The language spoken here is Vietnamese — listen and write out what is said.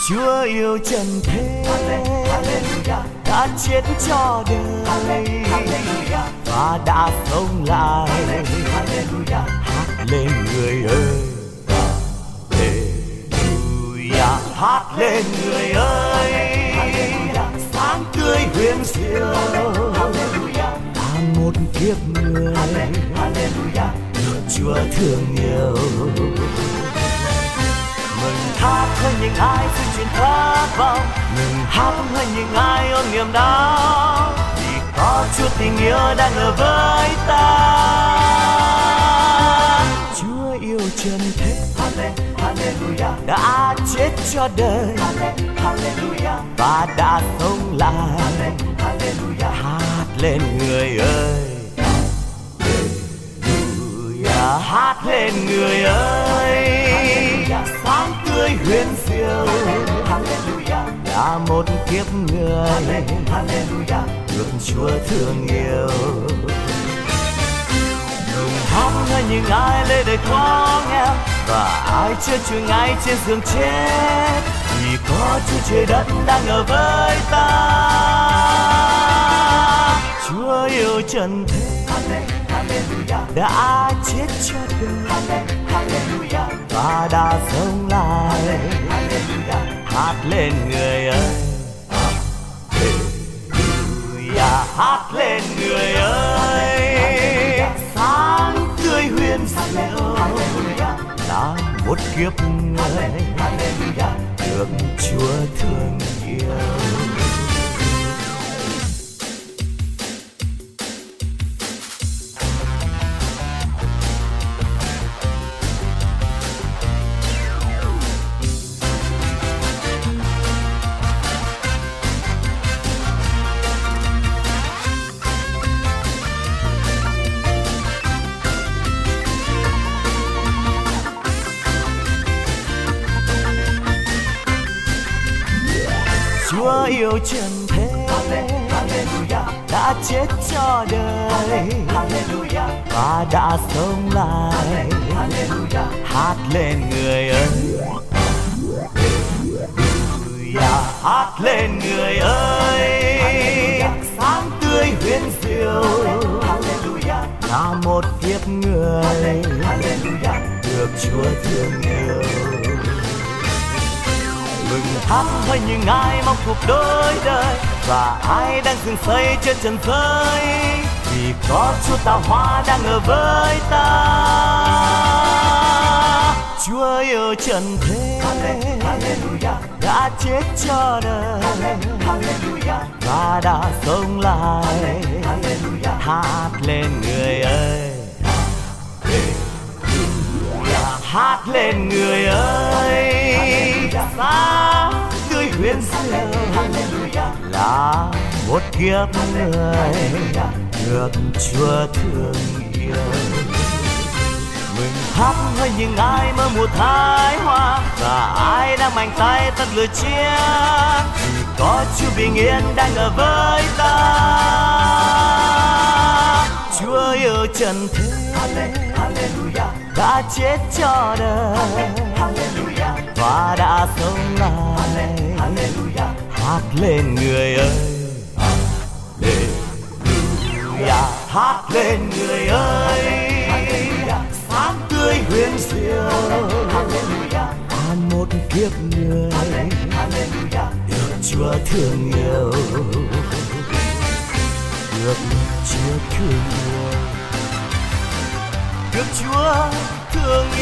Chúa yêu trần thế đã chết cho đời và đã sống lại. Hát lên người ơi, Hallelujah. Hát lên người ơi, sáng tươi huyền diệu. Ta một kiếp người được Chúa thương yêu. Mừng hát hơn những ai xin truyền khát vọng, mừng hát hơn những ai ôm niềm đau, vì có Chúa tình yêu đang ở với ta. Chúa yêu trần thế đã chết cho đời và đã sống lại. Hát lên người ơi, Hallelujah. Hát lên người ơi, sáng tươi huyền diệu. Là một kiếp người được Chúa thương yêu. Mừng hát hơn những ai lê đời khó nghèo và ai chưa chùi ngay trên giường chết, vì có Chúa trời đất đang ở với ta. Chúa yêu trần thế đã chết cho đời và đã sống lại. Hát lên người ơi, Hallelujah. Hát lên người ơi, sáng tươi huyền diệu. Là một kiếp người được Chúa thương yêu. Chúa yêu trần thế đã chết cho đời và đã sống lại. Hát lên người ơi, Hallelujah. Hát lên người ơi, sáng tươi huyền diệu. Là một kiếp người được Chúa thương yêu. Mừng hát với những ai mong cuộc đôi đời và ai đang dừng xây trên trần giới, vì có Chúa tạo hóa đang ở với ta. Chúa yêu trần thế đã chết cho đời và đã sống lại. Hát lên người ơi, hát lên người ơi, sáng tươi huyền diệu. Là một kiếp người được Chúa thương yêu. Mừng hát với những ai mơ một thái hoa và ai đang mạnh tay tận lửa chiến, vì có Chúa bình yên đang ở với ta. Chúa yêu trần thế đã chết cho đời và đã sống lại. Hát lên người ơi, Hallelujah. Hát lên người ơi, sáng tươi huyền diệu. Ta một kiếp người được Chúa thương yêu, được Chúa thương yêu, được Chúa thương